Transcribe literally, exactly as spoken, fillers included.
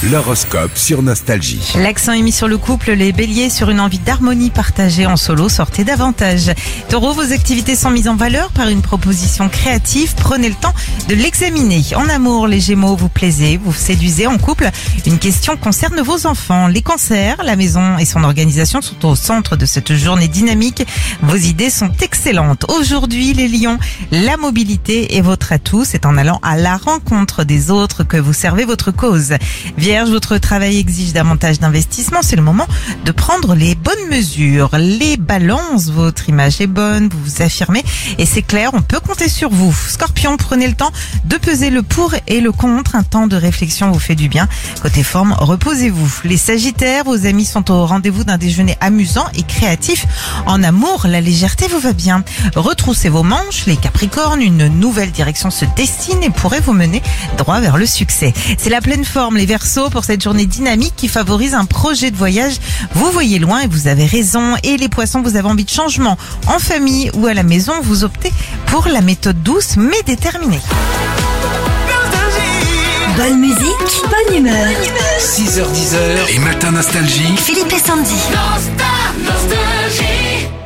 L'horoscope sur Nostalgie. L'accent est mis sur le couple, les béliers sur une envie d'harmonie partagée en solo, sortez davantage. Taureau, vos activités sont mises en valeur par une proposition créative, prenez le temps de l'examiner. En amour, les gémeaux, vous plaisez, vous séduisez. En couple, une question concerne vos enfants. Les cancers, la maison et son organisation sont au centre de cette journée dynamique. Vos idées sont excellentes. Aujourd'hui, les lions, la mobilité est votre atout. C'est en allant à la rencontre des autres que vous servez votre cause. Vierge, votre travail exige davantage d'investissement. C'est le moment de prendre les bonnes mesures. Les balances, votre image est bonne, vous vous affirmez et c'est clair, on peut compter sur vous. Scorpion, prenez le temps de peser le pour et le contre. Un temps de réflexion vous fait du bien. Côté forme, reposez-vous. Les sagittaires, vos amis sont au rendez-vous d'un déjeuner amusant et créatif. En amour, la légèreté vous va bien. Retroussez vos manches. Les capricornes, une nouvelle direction se dessine et pourrait vous mener droit vers le succès. C'est la pleine forme, les Verseaux, pour cette journée dynamique qui favorise un projet de voyage. Vous voyez loin et vous avez raison. Et les poissons, vous avez envie de changement. En famille ou à la maison, vous optez pour la méthode douce mais déterminée. Bonne musique, bonne humeur. six heures dix, les matins Nostalgie. Philippe et Sandy. Nostalgie.